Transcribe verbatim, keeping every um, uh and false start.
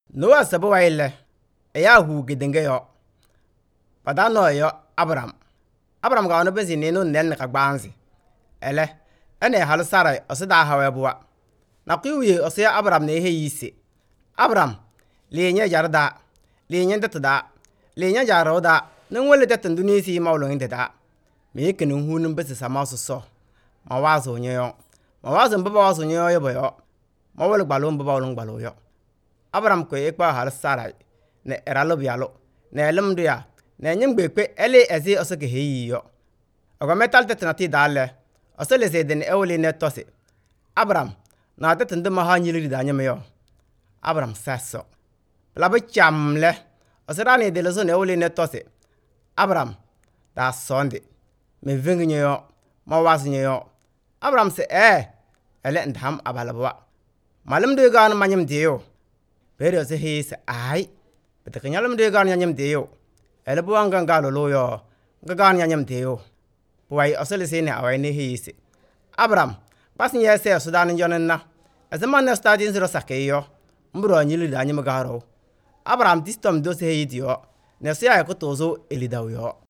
Noa sabu waile ya hu gedenge yo pada no yo Abraham Abraham ga ono bezi ni no nel ka gbanzi ele ene hal sara osida hawe buwa na kuyi osiya Abraham ne he yisi Abraham le nya jarda le nya datda le nya jaroda nan wale datan dunisi mawlo inde da me yake nun hunun bezi sama so so ma wazo nyo ma wazo mbaba wazo nyo yo boyo ma wale gbalo mbaba wale gbalo yo Abraham ko ekpa hal sara ne eralo bialo ne lemdu ya ne nyimgbe pe ele ezi osake heyiyo ogo metal tetanati dale osele zeden ewli ne tosi Abraham na tetandu ma ha nyili da nyame yo Abraham sasso laba chamle osirani de lezo ne ewli ne tosi Abraham da sonde me vengnyo yo ma waznyo yo Abraham se eh ele ndham abalabwa malamdu ga na manyim diyo bere ose his ai betekanyalam de gan nyam deyo ele buanga ngalo loyo gagan nyam deyo buai osele sene awai ne his Abraham pasin ya se sudan jonenna azaman na stadin zero sakeyo mbro nyili da nyam garo Abraham distom do se hidio ne se ay ko tozo elidawo